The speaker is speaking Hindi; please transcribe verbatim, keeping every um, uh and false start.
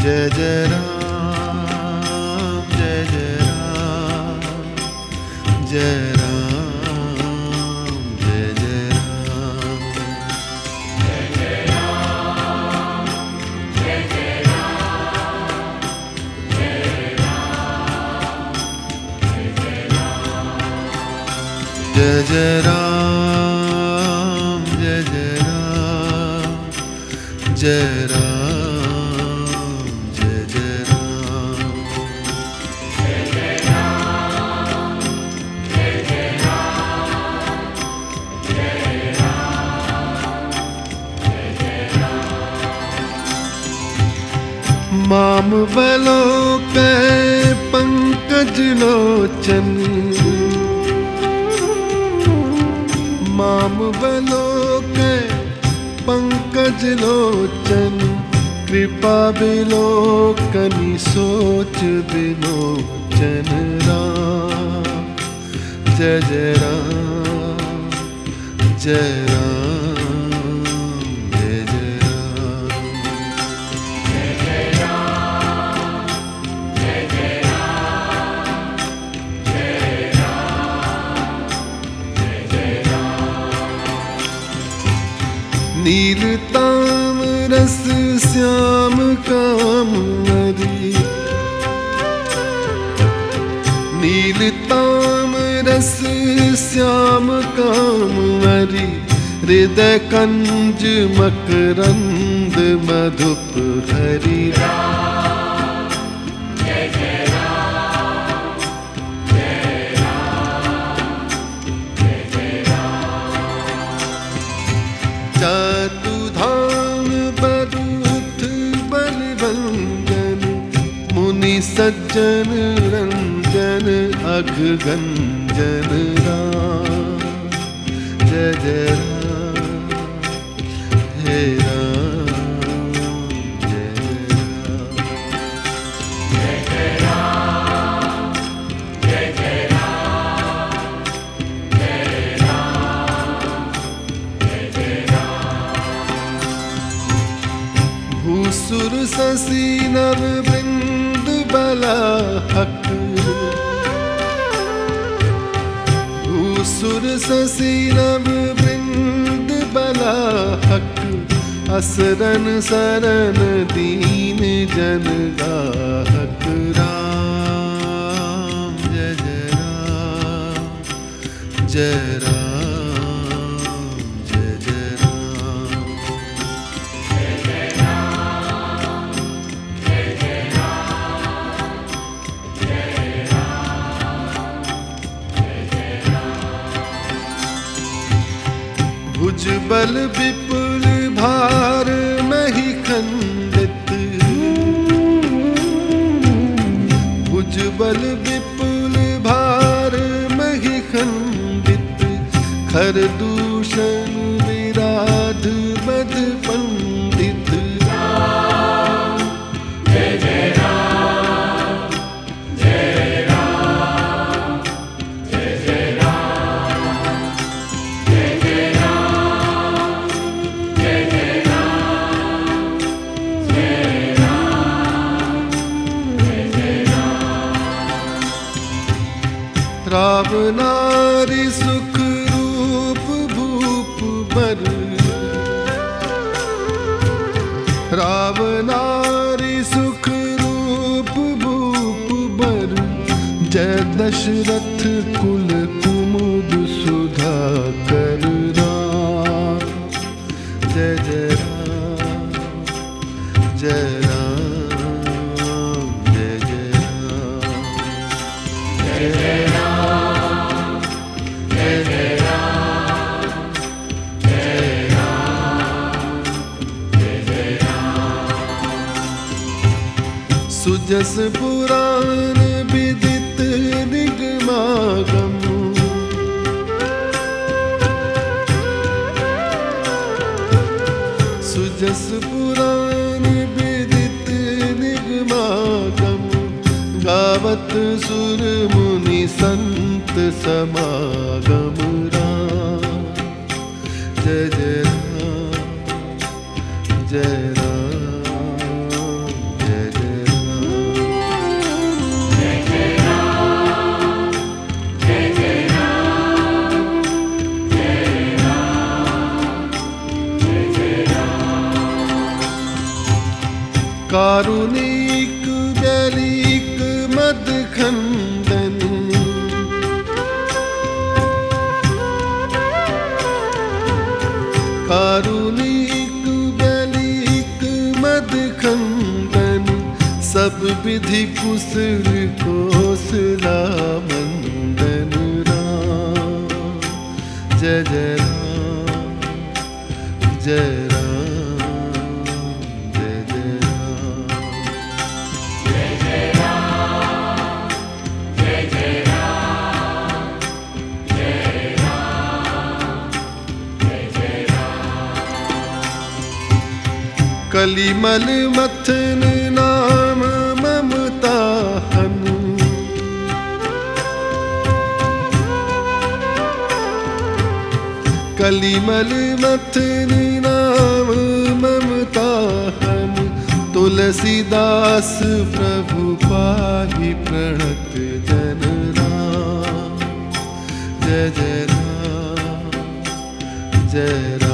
जय जय राम जय जय राम जय राम जय जय राम जय जय राम जय जय राम जय राम जय जय राम जय जय राम जय जय राम जय राम माम बलोक पंकज लोचन माम बलोक पंकज लोचन कृपा बिलोकनि सोच बिलोचन राम जय जय राम जय राम नील ताम रस श्याम कामरी नील ताम रस श्याम कामरी हृदय कंज मकरंद मधुप हरि चतुधाम बरूथ बलवंजन मुनि सज्जन रंजन अघगंजन राम जय जय राम हे राम जय जय राम जय जय राम जय जय राम जय जय राम भूसुर शशि नव बिंद बलाहक भूसुर शशि नव बिंद बलाहक असरन सरन दीन जन गाहक राम जय जय राम जय राम भुज बल विपुल भार मही खंडित भुज बल विपुल भार मही खंडित खर दूषण विराध बद पंडित जय जय राम जय राम जय जय राम जय जय राम जय जय राम जय राम जय जय राम रावनारी सुख रूप भूप बर रावनारी सुख रूप भूप बर जय दशरथ कुल कुमुद सुधा कर राम जय जय राम जय राम जय जय राम जय जय राम जय जय राम जय राम जय जय राम सुजस पुराण विदित निगमागम सुजस पुराण विदित निगमागम गावत सुर मुनि संत समागम राम जय जय राम जय राम जय जय कारुणिक वैलिक मद खंदन, कारुणिक वैलिक मद खंदन, सब विधि कुशल कोसला मंदन राम। जय जय राम, जय राम, जय जय राम। जय जय राम, जय जय राम, जय राम, जय जय राम। कलिमल मथन नाम ममता हनु, कलिमल मथन नाम ममता हनु, तुलसीदास प्रभु पाहि प्रणत जन राम। जय जय राम, जय राम।